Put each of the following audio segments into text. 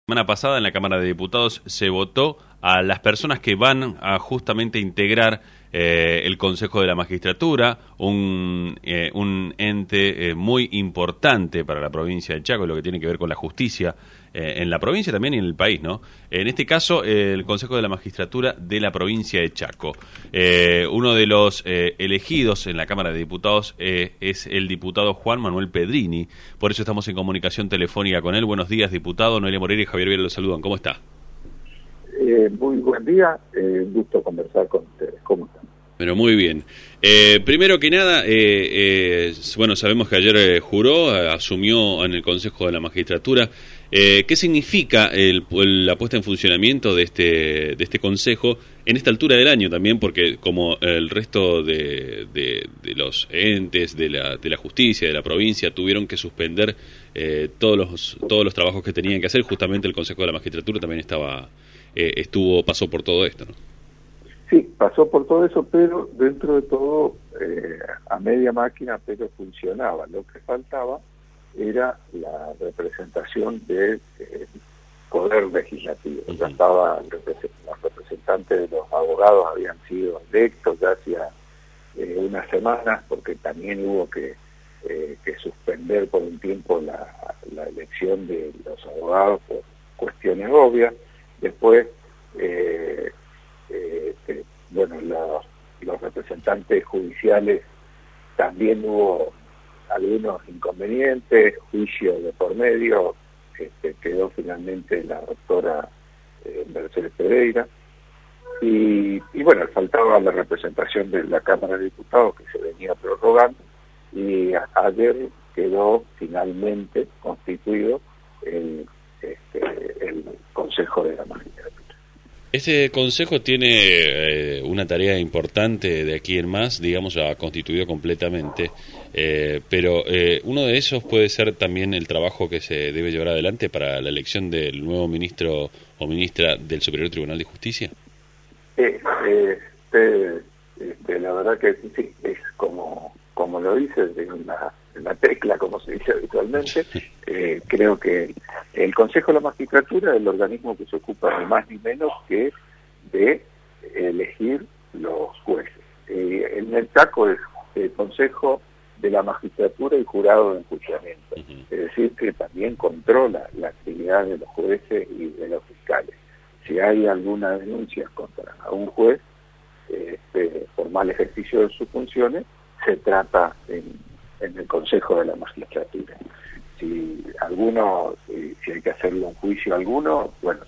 Semana pasada en la Cámara de Diputados se votó a las personas que van a justamente integrar el Consejo de la Magistratura, un ente muy importante para la provincia de Chaco, lo que tiene que ver con la justicia en la provincia también y en el país, ¿no? En este caso, el Consejo de la Magistratura de la provincia de Chaco. Uno de los elegidos en la Cámara de Diputados es el diputado Juan Manuel Pedrini, por eso estamos en comunicación telefónica con él. Buenos días, diputado. Noelia Moreira y Javier Viera lo saludan. ¿Cómo está? Muy buen día, un gusto conversar con ustedes. ¿Cómo están? Pero muy bien. Primero que nada, bueno, sabemos que ayer juró, asumió en el Consejo de la Magistratura. ¿Qué significa la puesta en funcionamiento de este Consejo en esta altura del año también? Porque como el resto de los entes de la justicia, de la provincia, tuvieron que suspender todos los trabajos que tenían que hacer, justamente el Consejo de la Magistratura también pasó por todo esto, ¿no? Sí, pasó por todo eso, pero dentro de todo, a media máquina, pero funcionaba. Lo que faltaba era la representación del poder legislativo. Ya estaba, los representantes de los abogados habían sido electos ya hacía unas semanas, porque también hubo que suspender por un tiempo la elección de los abogados por cuestiones obvias. Después, bueno, los representantes judiciales también hubo algunos inconvenientes, juicio de por medio, quedó finalmente la doctora Mercedes Pereira, y bueno, faltaba la representación de la Cámara de Diputados que se venía prorrogando, y ayer quedó finalmente constituido el Consejo de la Magistratura. Este consejo tiene una tarea importante de aquí en más, digamos, ya constituido completamente, pero uno de esos puede ser también el trabajo que se debe llevar adelante para la elección del nuevo ministro o ministra del Superior Tribunal de Justicia. La verdad que sí, es como lo dices, de una tecla, como se dice habitualmente. Creo que el Consejo de la Magistratura es el organismo que se ocupa ni más ni menos que de elegir los jueces. En el Chaco es el Consejo de la Magistratura y Jurado de Enjuiciamiento, es decir, que también controla la actividad de los jueces y de los fiscales. Si hay alguna denuncia contra un juez por mal ejercicio de sus funciones, se trata en el Consejo de la Magistratura. Si hay que hacerle un juicio a alguno, bueno,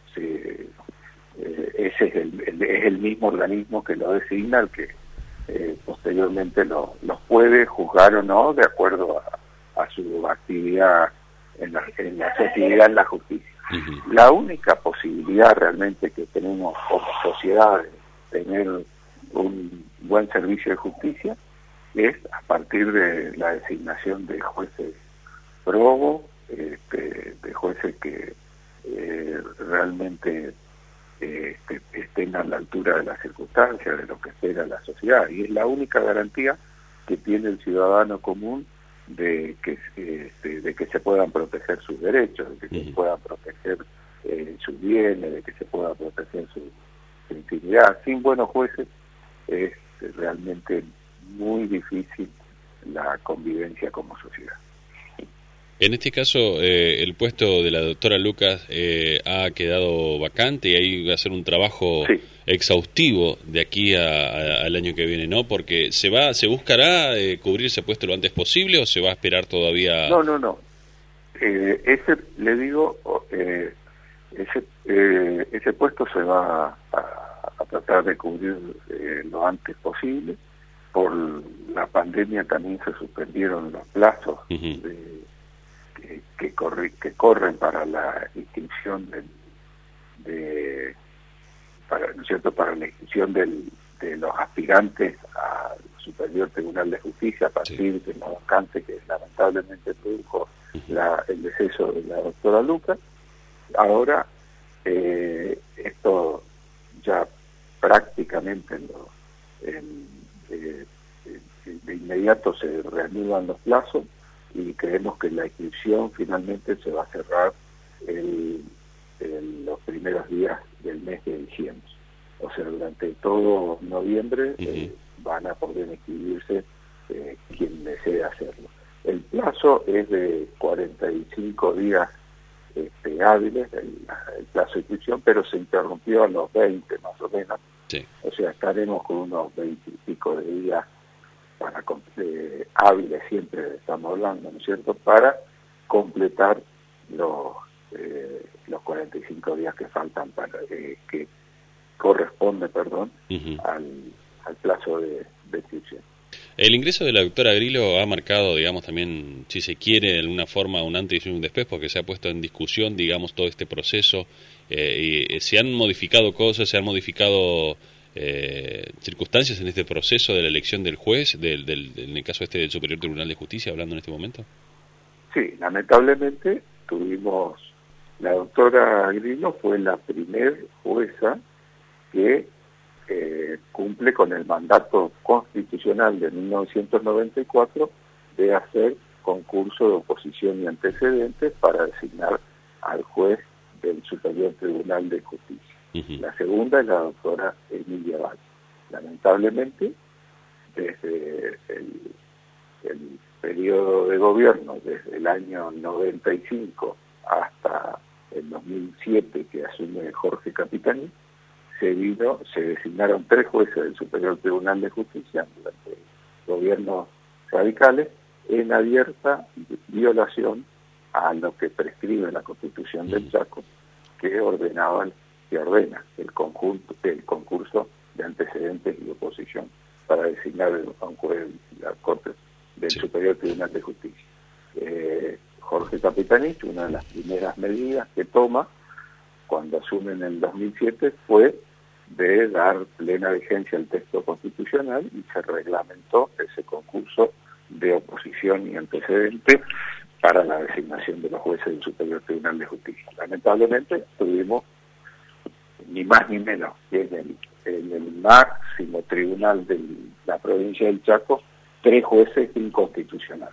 ese es el mismo organismo que lo designa, el que posteriormente los puede juzgar o no de acuerdo a su actividad en la actividad en la justicia. La única posibilidad realmente que tenemos como sociedad de tener un buen servicio de justicia es a partir de la designación de jueces probos, de jueces que realmente estén a la altura de las circunstancias, de lo que espera la sociedad, y es la única garantía que tiene el ciudadano común de que se puedan proteger sus derechos, de que se puedan proteger sus bienes, de que se pueda proteger su intimidad. Sin buenos jueces es realmente muy difícil la convivencia como sociedad. En este caso, el puesto de la doctora Lucas ha quedado vacante y ahí va a ser un trabajo exhaustivo de aquí al año que viene, ¿no? Porque ¿se buscará cubrir ese puesto lo antes posible o se va a esperar todavía? No. Ese puesto se va a tratar de cubrir lo antes posible. Por la pandemia también se suspendieron los plazos que corren para la inscripción para la inscripción de los aspirantes al Superior Tribunal de Justicia a partir de la vacante que lamentablemente produjo el deceso de la doctora Lucas. Ahora esto ya prácticamente de inmediato se reanudan los plazos y creemos que la inscripción finalmente se va a cerrar el durante todo noviembre van a poder inscribirse quien desee hacerlo. El plazo es de 45 días hábiles, el plazo de inscripción, pero se interrumpió a los 20 más o menos. Sí. O sea, estaremos con unos 20 y pico de días para hábiles, siempre estamos hablando, ¿no es cierto?, para completar los 45 días que faltan para que corresponde, al plazo de inscripción. El ingreso de la doctora Grillo ha marcado, digamos, también, si se quiere, de alguna forma un antes y un después, porque se ha puesto en discusión, digamos, todo este proceso. Y se han modificado cosas, se han modificado circunstancias en este proceso de la elección del juez, en el caso del Superior Tribunal de Justicia, hablando en este momento. Sí, lamentablemente la doctora Grillo fue la primer jueza que cumple con el mandato constitucional de 1994 de hacer concurso de oposición y antecedentes para designar al juez del Superior Tribunal de Justicia. La segunda es la doctora Emilia Valle. Lamentablemente, desde el periodo de gobierno, desde el año 95 hasta el 2007 que asume Jorge Capitani, se designaron 3 jueces del Superior Tribunal de Justicia durante gobiernos radicales en abierta violación a lo que prescribe la Constitución del Chaco, que ordena el concurso de antecedentes y oposición para designar a un juez de la Corte del Superior Tribunal de Justicia. Jorge Capitanich, una de las primeras medidas que toma cuando asume en el 2007 fue de dar plena vigencia al texto constitucional y se reglamentó ese concurso de oposición y antecedentes para la designación de los jueces del Superior Tribunal de Justicia. Lamentablemente tuvimos ni más ni menos que en el máximo tribunal de la provincia del Chaco 3 jueces inconstitucionales.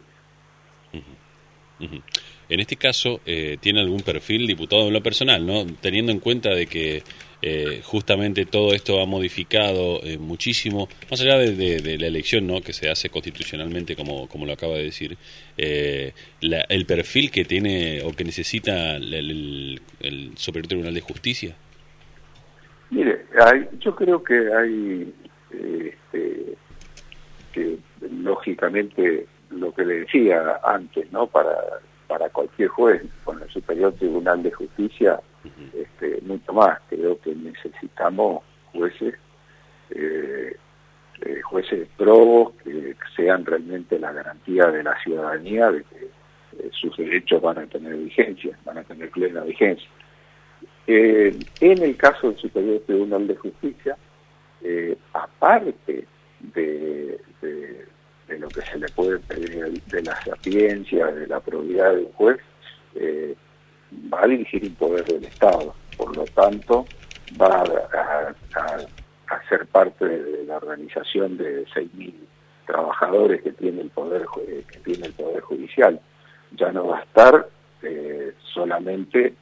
En este caso, ¿tiene algún perfil diputado en lo personal, no? Teniendo en cuenta de que justamente todo esto ha modificado muchísimo, más allá de la elección, ¿no?, que se hace constitucionalmente, como lo acaba de decir, el perfil que tiene o que necesita el Superior Tribunal de Justicia. Mire, yo creo que hay, que lógicamente lo que le decía antes, ¿no?, para cualquier juez con el Superior Tribunal de Justicia, mucho más. Creo que necesitamos jueces probos que sean realmente la garantía de la ciudadanía de que sus derechos van a tener vigencia, van a tener plena vigencia. En el caso del Superior Tribunal de Justicia, aparte de lo que se le puede pedir de la sapiencia, de la probidad de un juez, va a dirigir un poder del Estado. Por lo tanto, va a ser parte de la organización de 6.000 trabajadores que tiene el poder judicial. Ya no va a estar solamente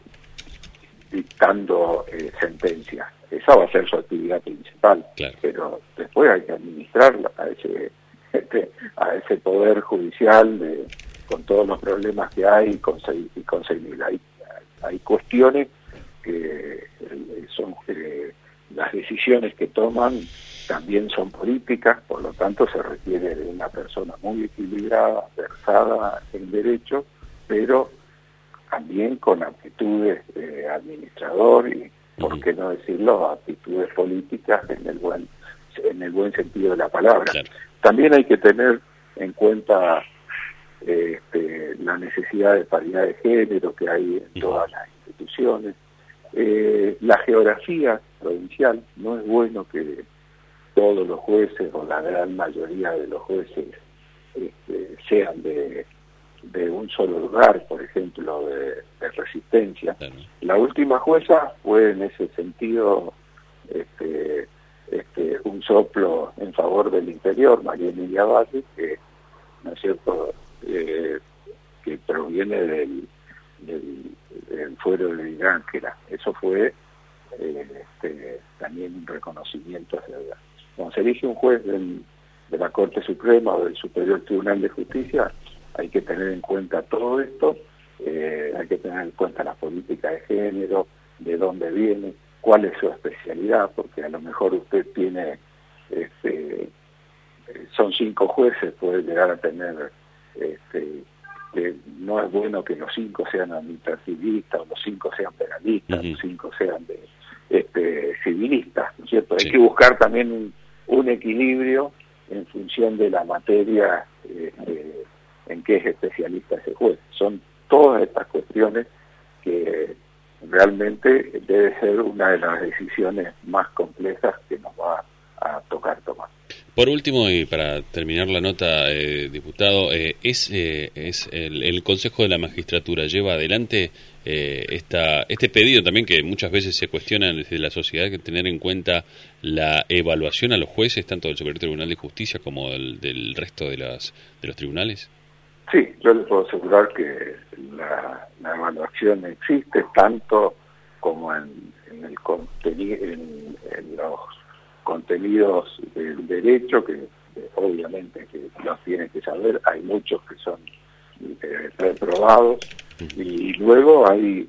dictando sentencias. Esa va a ser su actividad principal, claro. Pero después hay que administrarla a ese poder judicial con todos los problemas que hay y conseguir. Hay cuestiones que son las decisiones que toman también son políticas, por lo tanto se requiere de una persona muy equilibrada, versada en derecho, pero también con aptitudes de administrador y, por qué no decirlo, aptitudes políticas en el buen sentido de la palabra. Claro. También hay que tener en cuenta la necesidad de paridad de género que hay en todas las instituciones. La geografía provincial, no es bueno que todos los jueces o la gran mayoría de los jueces sean de un solo lugar, por ejemplo, de Resistencia. Claro. La última jueza fue en ese sentido un soplo en favor del interior, María Emilia Valle, que, ¿no es cierto?, que proviene del fuero de Ángela. Eso fue también un reconocimiento hacia ella. Cuando se elige un juez de la Corte Suprema o del Superior Tribunal de Justicia, hay que tener en cuenta todo esto, hay que tener en cuenta la política de género, de dónde viene, cuál es su especialidad, porque a lo mejor usted tiene, son 5 jueces, puede llegar a tener, no es bueno que los 5 sean administrativistas, o los 5 sean penalistas, los 5 sean civilistas, ¿no es cierto? Sí. Hay que buscar también un equilibrio en función de la materia en que es especialista ese juez. Son todas estas cuestiones que realmente debe ser una de las decisiones más complejas que nos va a tocar tomar. Por último, y para terminar la nota, diputado, es el Consejo de la Magistratura lleva adelante este pedido también que muchas veces se cuestiona desde la sociedad, que tener en cuenta la evaluación a los jueces, tanto del Superior Tribunal de Justicia como del resto de los tribunales. Sí, yo le puedo asegurar que la evaluación existe tanto como en el en los contenidos del derecho, que obviamente que los tienen que saber. Hay muchos que son reprobados, y luego hay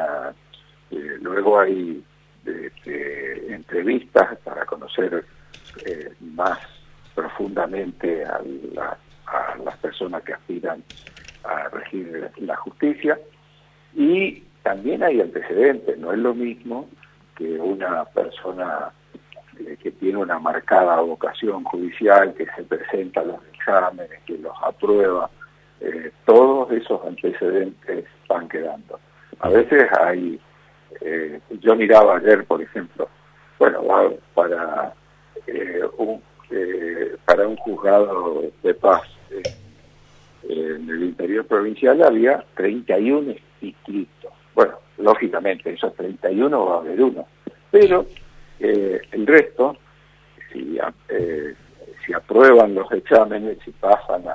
entrevistas para conocer más profundamente a las personas que aspiran a regir la justicia, y también hay antecedentes. No es lo mismo que una persona que tiene una marcada vocación judicial, que se presenta a los exámenes, que los aprueba, todos esos antecedentes van quedando. A veces hay, yo miraba ayer, por ejemplo, para un juzgado de paz en el interior provincial había 31 inscritos. Bueno, lógicamente esos 31 va a haber uno, pero el resto, si aprueban los exámenes, si pasan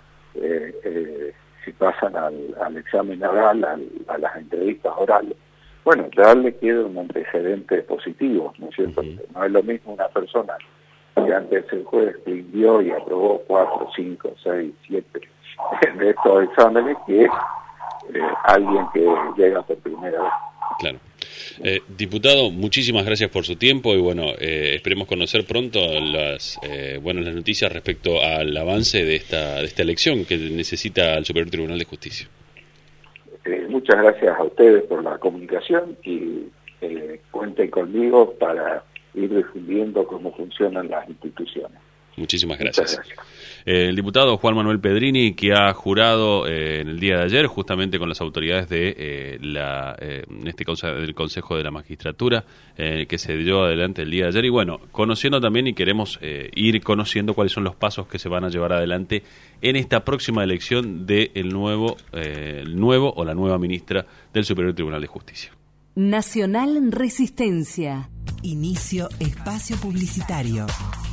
al examen oral, a las entrevistas orales, bueno, ya le queda un antecedente positivo, ¿no es cierto? No es lo mismo una persona que antes el juez rindió y aprobó 4, 5, 6, 7 de estos exámenes, que alguien que llega por primera vez. Claro. Diputado, muchísimas gracias por su tiempo, y esperemos conocer pronto las noticias respecto al avance de esta elección que necesita el Superior Tribunal de Justicia. Muchas gracias a ustedes por la comunicación, y cuenten conmigo para ir difundiendo cómo funcionan las instituciones. Muchísimas gracias. El diputado Juan Manuel Pedrini, que ha jurado en el día de ayer, justamente con las autoridades del Consejo de la Magistratura, que se dio adelante el día de ayer, y conociendo también, y queremos ir conociendo cuáles son los pasos que se van a llevar adelante en esta próxima elección del nuevo o la nueva ministra del Superior Tribunal de Justicia. Nacional Resistencia. Inicio espacio publicitario.